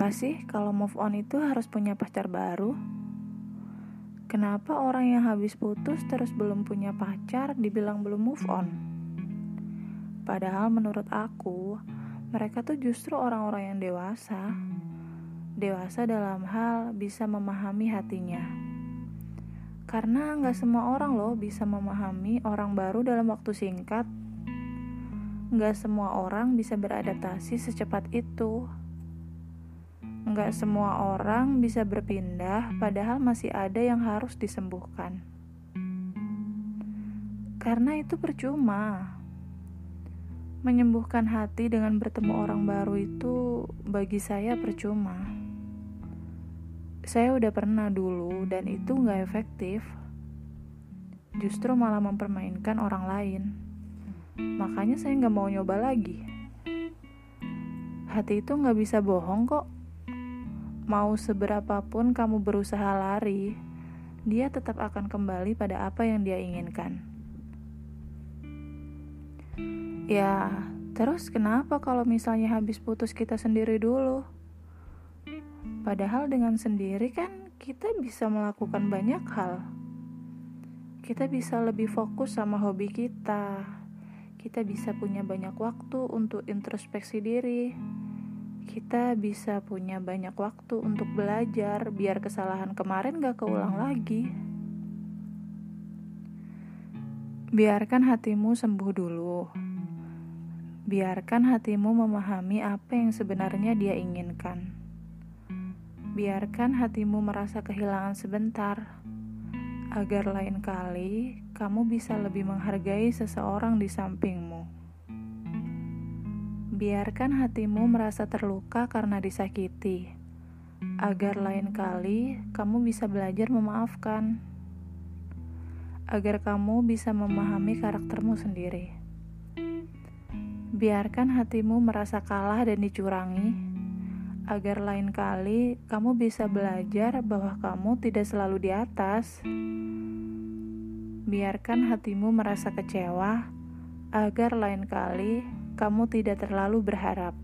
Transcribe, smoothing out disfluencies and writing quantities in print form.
Kenapa sih kalau move on itu harus punya pacar baru? Kenapa orang yang habis putus terus belum punya pacar dibilang belum move on? Padahal menurut aku, mereka tuh justru orang-orang yang dewasa. Dewasa dalam hal bisa memahami hatinya. Karena gak semua orang loh bisa memahami orang baru dalam waktu singkat. Gak semua orang bisa beradaptasi secepat itu. Nggak semua orang bisa berpindah, padahal masih ada yang harus disembuhkan. Karena itu percuma. Menyembuhkan hati dengan bertemu orang baru itu bagi saya percuma. Saya udah pernah dulu dan itu nggak efektif. Justru malah mempermainkan orang lain. Makanya saya nggak mau nyoba lagi. Hati itu nggak bisa bohong kok. Mau seberapapun kamu berusaha lari, dia tetap akan kembali pada apa yang dia inginkan. Ya, terus kenapa kalau misalnya habis putus kita sendiri dulu? Padahal dengan sendiri kan kita bisa melakukan banyak hal. Kita bisa lebih fokus sama hobi kita. Kita bisa punya banyak waktu untuk introspeksi diri. Kita bisa punya banyak waktu untuk belajar biar kesalahan kemarin gak keulang lagi. Biarkan hatimu sembuh dulu. Biarkan hatimu memahami apa yang sebenarnya dia inginkan. Biarkan hatimu merasa kehilangan sebentar, agar lain kali kamu bisa lebih menghargai seseorang di sampingmu. Biarkan hatimu merasa terluka karena disakiti, agar lain kali kamu bisa belajar memaafkan, agar kamu bisa memahami karaktermu sendiri. Biarkan hatimu merasa kalah dan dicurangi, agar lain kali kamu bisa belajar bahwa kamu tidak selalu di atas. Biarkan hatimu merasa kecewa, agar lain kali kamu tidak terlalu berharap.